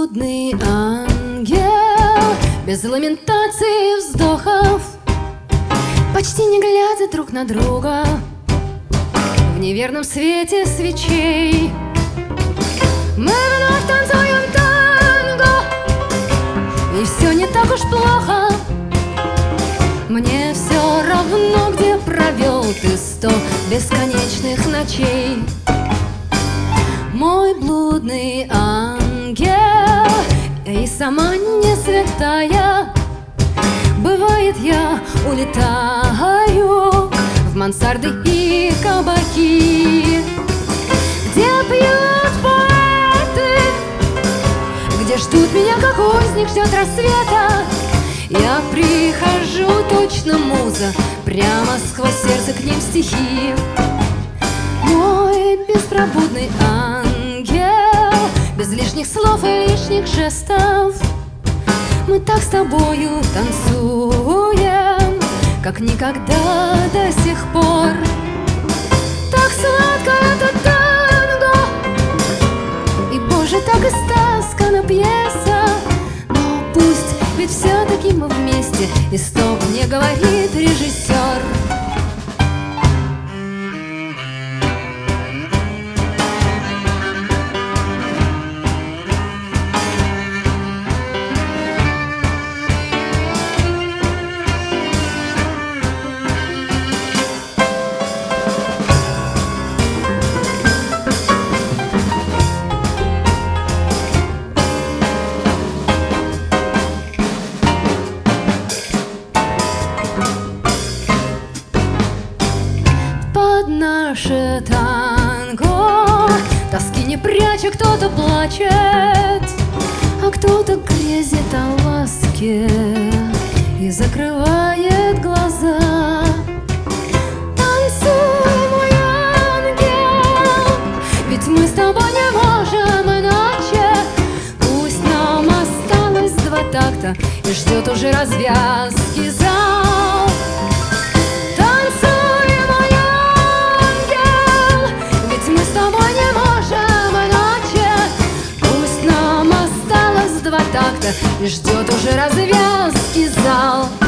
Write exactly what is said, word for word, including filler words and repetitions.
блудный ангел, без ламентаций и вздохов, почти не глядя друг на друга, в неверном свете свечей. Мы вновь танцуем танго, и все не так уж плохо. Мне все равно, где провел ты сто бесконечных ночей. Мой блудный ангел, я и сама не святая. Бывает, я улетаю в мансарды и кабаки, где пьют поэты, где ждут меня, как узник ждет рассвета. Я прихожу, точно муза, прямо сквозь сердце к ним стихи. Мой беспробудный ангел, без лишних слов и лишних жестов, мы так с тобою танцуем, как никогда до сих пор. Так сладко это танго, и, боже, так истаскана пьеса. Но пусть, ведь все-таки мы вместе, и стоп, мне говорит режиссер. Под наше танго тоски не пряча, кто-то плачет, а кто-то грезит о ласке и закрывает глаза. Танцуй, мой ангел, ведь мы с тобой не можем иначе. Пусть нам осталось два такта, и ждет уже развязки зал. И ждет уже развязки зал.